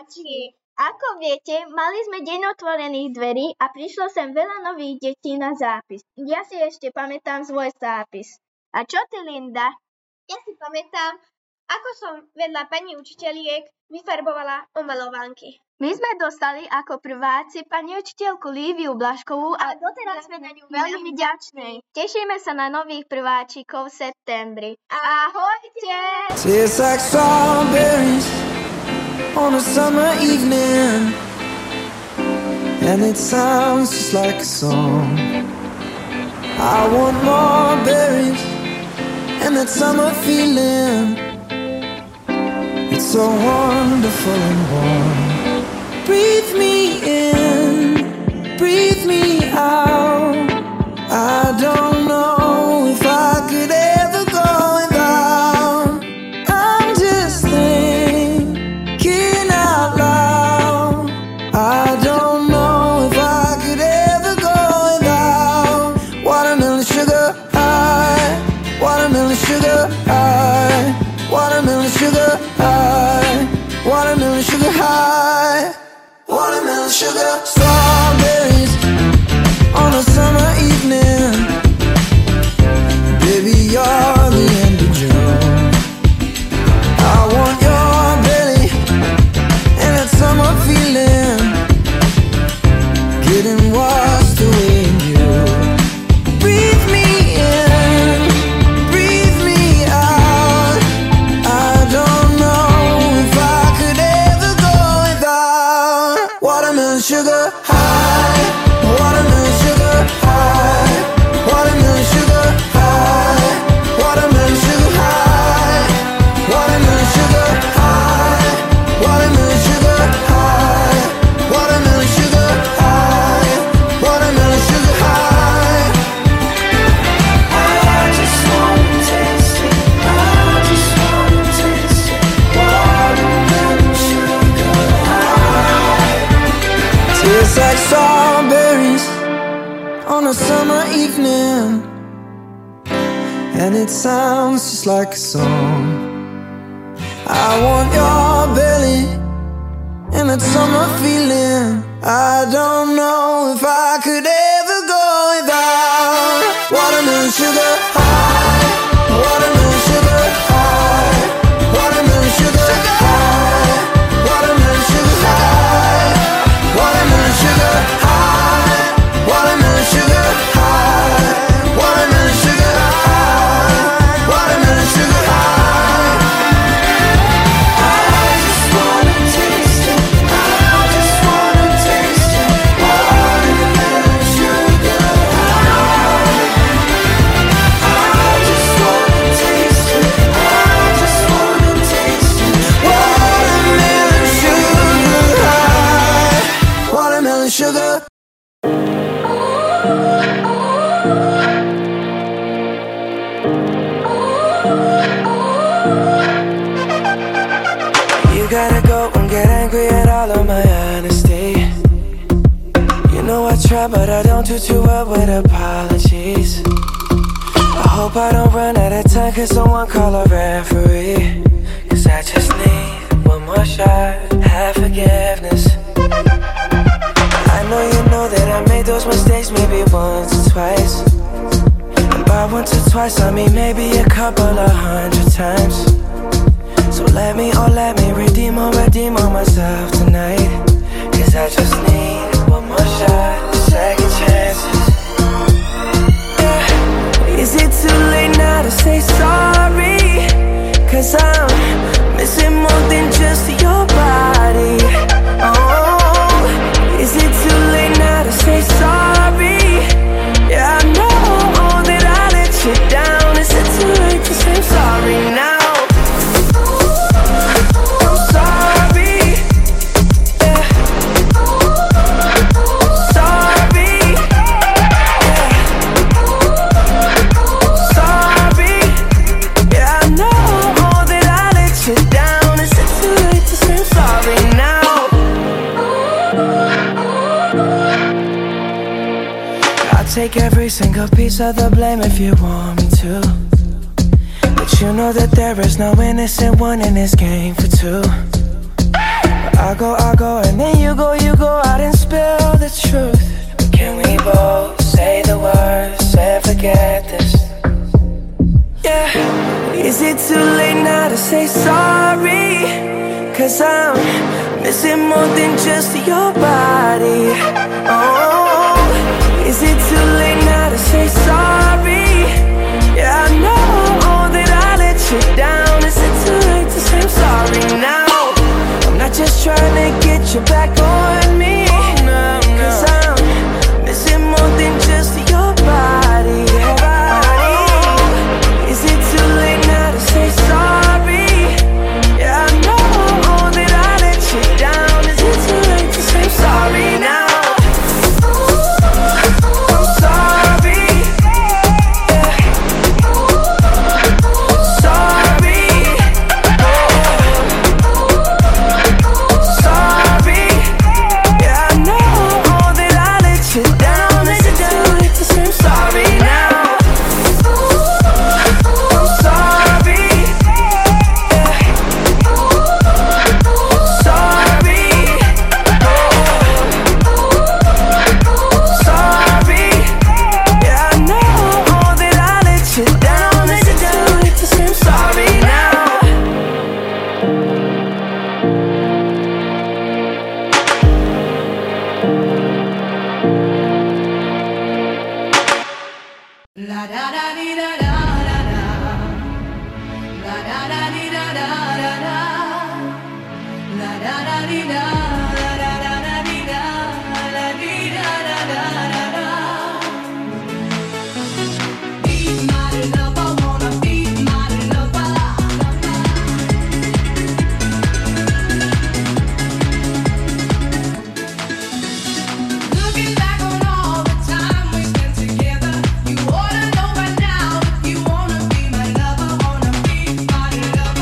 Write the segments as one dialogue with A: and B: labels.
A: prváčky. Ako viete, mali sme deň otvorených dverí a prišlo sem veľa nových detí na zápis. Ja si ešte pamätám svoj zápis. A čo ty, Linda?
B: Ja si pamätám, ako som vedľa pani učiteľiek vyfarbovala omalovánky.
A: My sme dostali ako prváci pani učiteľku Líviu Blaškovú a
B: doteraz sme na ňu
A: veľmi vďační. Tešíme sa na nových prváčikov v septembri. Ahojte!
C: Tastes like strawberries on a summer evening, and it sounds just like a song. I want more berries and that summer feeling. It's so wonderful and warm. Breathe me in, breathe me out. I don't know if I could ever go without. I'm just thinking out loud. I don't know if I could ever go without watermelon sugar high, watermelon sugar high, watermelon sugar high, watermelon sugar high. Watermelon sugar, strawberries on a summer evening. Baby, you're the end of June. I want your belly and that summer feeling, getting washed away in you. Breathe me in, breathe me out. I don't know if I could ever go without watermelon sugar high, watermelon sugar high, watermelon sugar high, watermelon sugar high, watermelon sugar high, watermelon sugar high, watermelon sugar high, watermelon sugar high. I just wanna taste it, I just wanna taste it, watermelon sugar high. Tastes like strawberries on a summer evening, and it sounds just like a song. I want your belly and that summer feeling. I don't know if I could ever go without watermelon sugar high, watermelon sugar high, watermelon sugar high, watermelon sugar high, watermelon sugar high, watermelon sugar high, watermelon sugar high, watermelon sugar high. I just wanna taste it, I just wanna taste it, watermelon sugar high. I just wanna taste it, I just wanna taste it, watermelon sugar high, watermelon sugar. You gotta go and get angry at all of my honesty. You know I try, but I don't do too well with apologies. I hope I don't run out of time, cause someone call a referee. Cause I just need one more shot, have forgiveness. I know you know that I made those mistakes maybe once or twice. And by once or twice I mean maybe a couple of 100 times. So let me redeem or myself tonight. Cause I just need one more shot, second chances. Yeah. Is it too late now to say sorry? Cause I'm missing more than just your body. Oh, is it too late now to say sorry? Yeah, I know that I let you down. Is it too late to say sorry now? I'm sorry. Yeah. Sorry. Yeah. Sorry. Yeah, I know that I let you down. Is it too late to say sorry now? I'll take every single piece of the blame if you want me to. But you know that there is no innocent one in this game for two. But I go, and then you go out and spill the truth. Can we both say the words and forget this? Yeah. Is it too late now to say sorry? 'Cause I'm missing more than just your body. Oh, is it too late now to say sorry? Yeah, I know that I let you down. Is it too late to say I'm sorry now? I'm not just trying to get you back on me, 'cause I'm missing more than just your body. Is it too late now to say sorry? Yeah, I know that I let you down. Is it too late to say I'm sorry now?
D: Together, you ought to know by now if you wanna be my lover, wanna be my lover.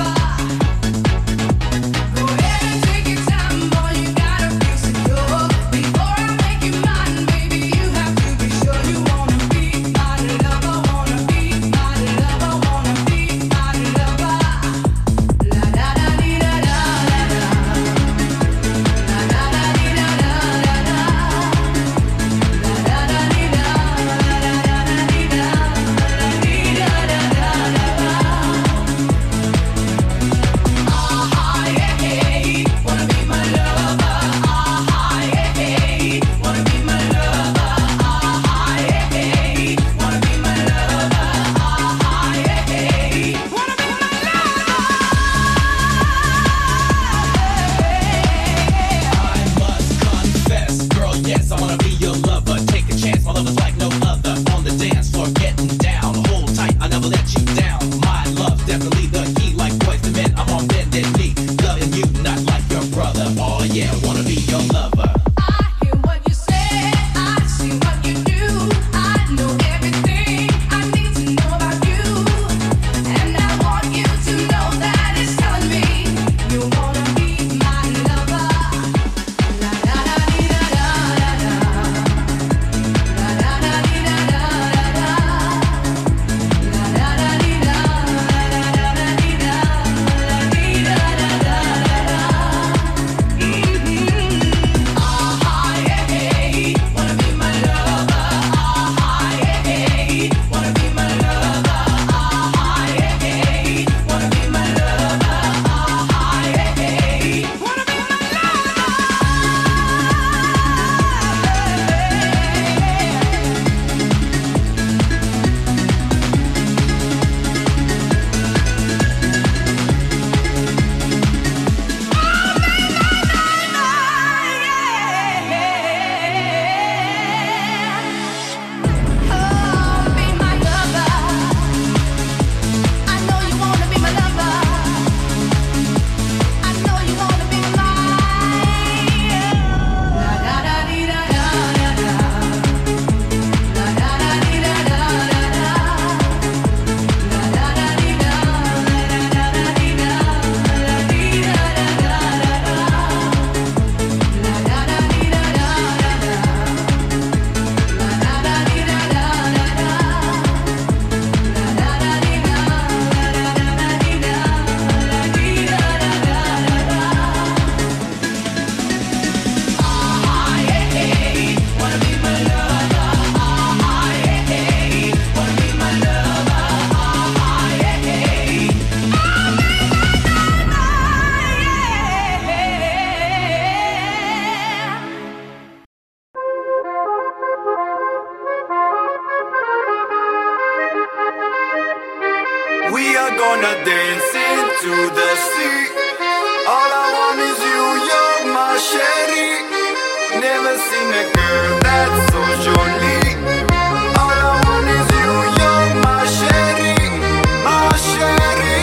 C: We are gonna dance into the sea. All I want is you, you're my sherry. Never seen a girl that's so jolie. All I want is you, you're my sherry, my sherry.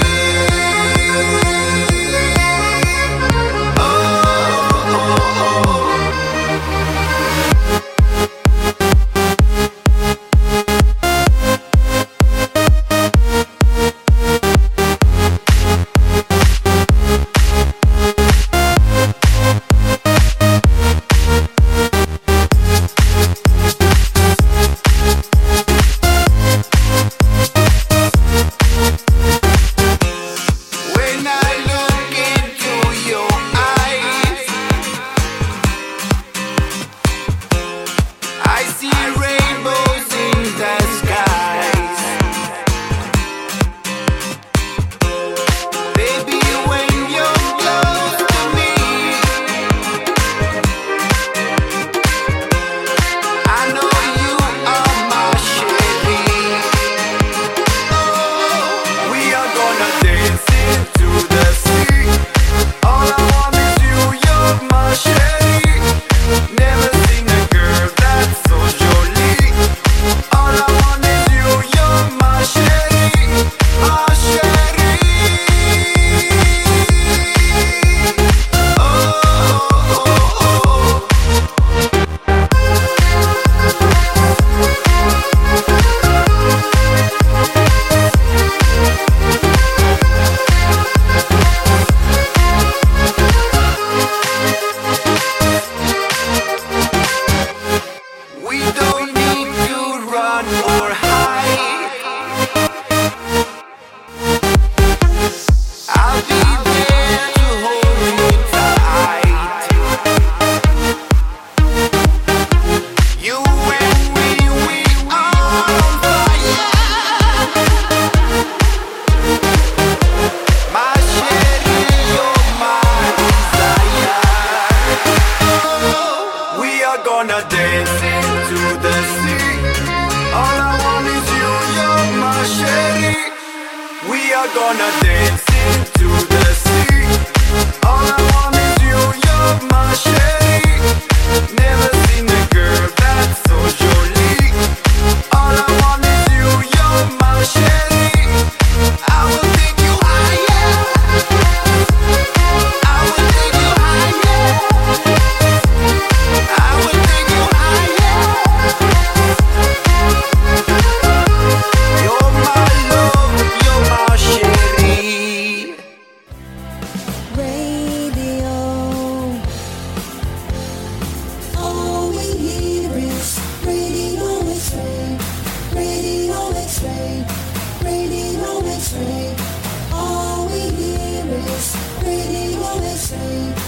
C: Oh, oh, oh. When I look into your eyes, I see rainbows in the skies. Baby, when you're close to me, I know you are my sherry. Oh, we are gonna dance into the sea. All I want is you, you're my sherry. Never seen a girl that's so jolie. All I want is you, you're my sherry, my sherry. Oh, oh, oh, oh. We don't need to run or hide. I'll be there to hold you tight. You and me, we are on fire. My sherry, you're my desire. We are gonna dance into the sea. All I want is you, you're my sherry. We are gonna dance into the sea. All I want is you, you're my sherry. Never seen a girl that's so jolie. All I want is you, you're my sherry. I will take you higher. I will take you higher. I will take you higher. You're my love, you're my sherry.
D: Radio. All we hear is Radio X-ray, Radio X-ray, Radio X-ray. All we hear is Radio X-ray.